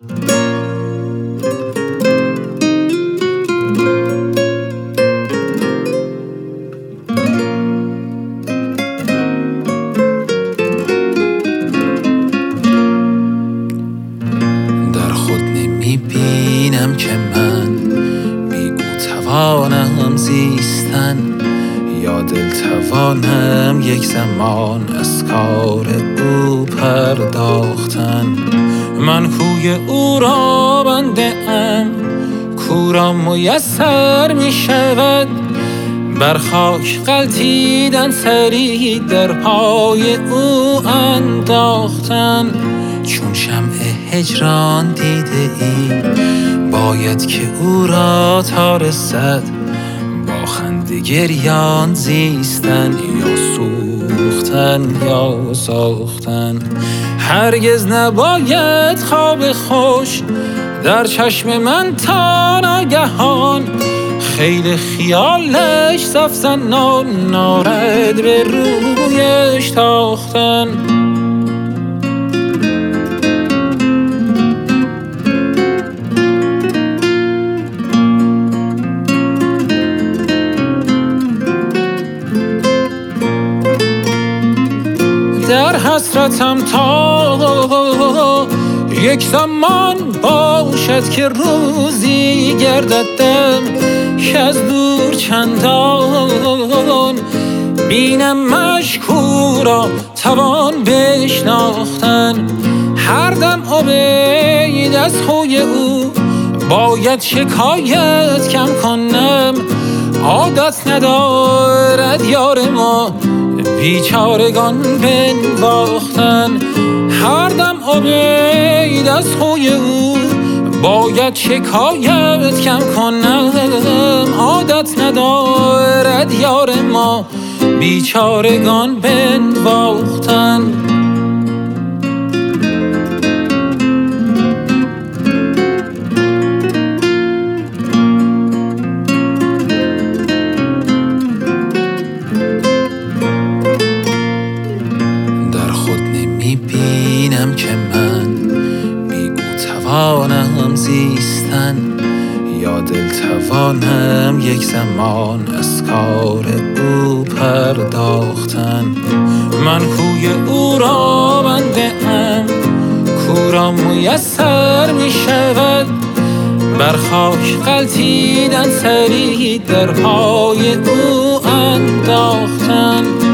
در خود نمیبینم که من بی او توانم زیستن، یا دل توانم یک زمان از کار او پرداختن. من کوی او را بنده ام، کو را میسر می شود بر خاک غلتیدن، سری در پای او انداختن. چون شمع هجران دیده ای باید که او را تا رسد، با خنده گریان زیستن، یا سوختن یا ساختن. هرگز نباید خواب خوش در چشم من تا ناگهان، خیل خیالش سفزنان نارد به رویش تاختن. در حسرتم تا یک زمان باشد که روزی گرددم، که از دور چندان بینم مشکو را توان بشناختن. هر دم عبید از خوی او باید شکایت کم کنم، عادت ندارد یار ما بیچارگان بنواختن. هر دم عبید از خوی او باید شکایت کم کنم، عادت ندارد یار ما بیچارگان بنواختن. میبینم که من بی او توانم زیستن، یا دل توانم یک زمان از کار او پرداختن. من کوی او را بنده ام، کو را میسر می شود بر خاک غلتیدن، سری در پای او انداختن.